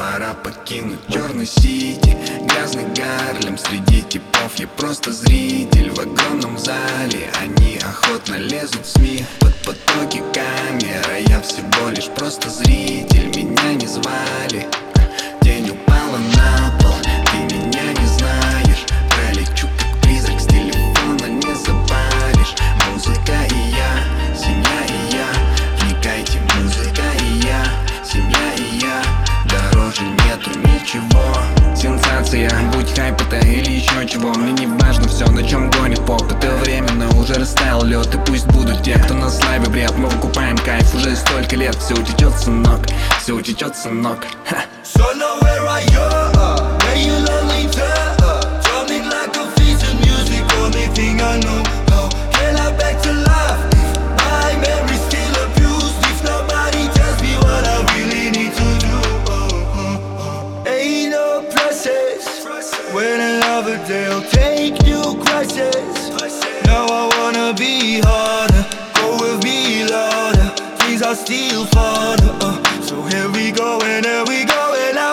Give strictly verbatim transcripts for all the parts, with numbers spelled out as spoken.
Пора покинуть черный сити, грязный Гарлем. Среди типов я просто зритель в огромном зале. Они охотно лезут в СМИ под потоки камер, а я всего лишь просто зритель, меня не звали. Тень упала на пол, ты меня не знаешь. Пролечу как призрак, с телефона не запалишь. Музыка и я, семья и я. Вникайте, музыка и я, семья и я. Дороже нету ничего. Сенсация, будь хайп это или еще чего. Мне не важно все, на чем гонит поп. Это временно, уже растаял лед. И пусть будут те, кто на славе бред. Мы выкупаем кайф уже столько лет. Все утечет, сынок, все утечет, сынок. Ха. So now where are you? Uh, where you lonely turn? Uh, drumming like a piece of music, only thing I know. How can I back to life if my memory's still abused? If nobody tells me what I really need to do. Uh, uh, uh. Ain't no process when another day'll take new crisis. Now I wanna be harder, go with me louder. Things are still farther. Uh, so here we go and here we go.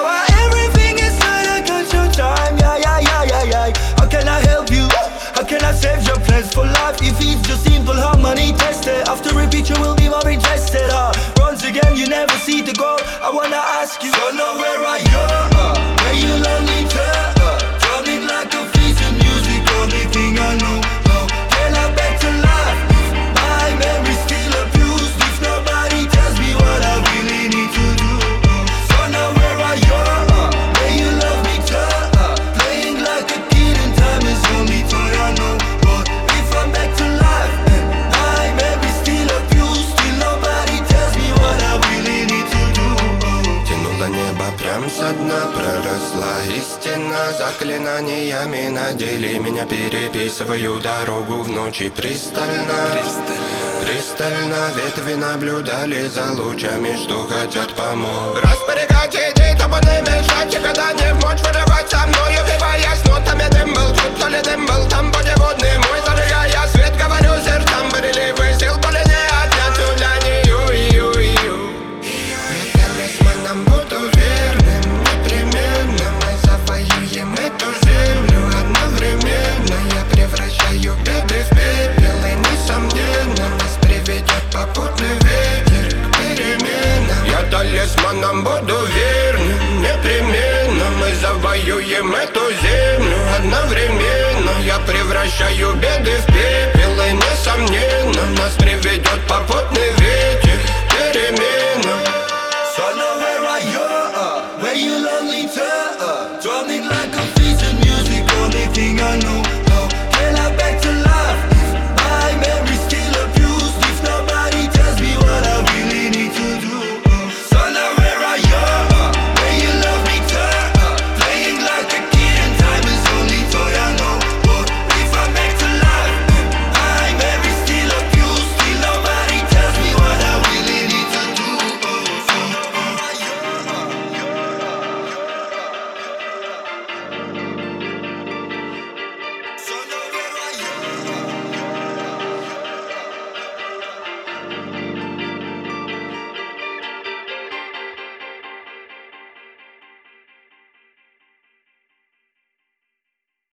Can I save your plans for life if it's just simple harmony tested? After repeat you will be more interested. uh, Once again you never see the goal. I wanna ask you, so now where are you? Uh, where you lonely turn? Uh, drumming like a piece of music, only thing I know. How can I back to life if my memory's still abused? If nobody tells me what I really need to do. uh, So now where are you? Uh, where you love me turn? Uh, playing like a kid and time is only toy I know. But if I'm back to life and my memory's still abused, still nobody tells me what I really need to do. Тянуло небо прям со дна, проросла истина. Заклинаниями надели меня, переписываю дорогу в ночи пристально. Пристально ветви наблюдали за лучами, что хотят помочь. Распорягать идей, чтобы не мешать, и когда не в мочь вырывать со мною, вбиваясь нотами. Дым был тут, то ли дым был там, путеводный мой. Зажигая свет, говорю сердцам, приливы сил, боли не отнять у ю-ю-ю. Я талисманом буду верным, непременно мы завоюем эту землю. Одновременно я превращаю беды в пепел, и несомненно нас приведет попутный ветер к переменам. Я талисманом буду верным, непременно мы завоюем эту землю. Одновременно я превращаю беды в пепел, и несомненно нас приведет попутный ветер.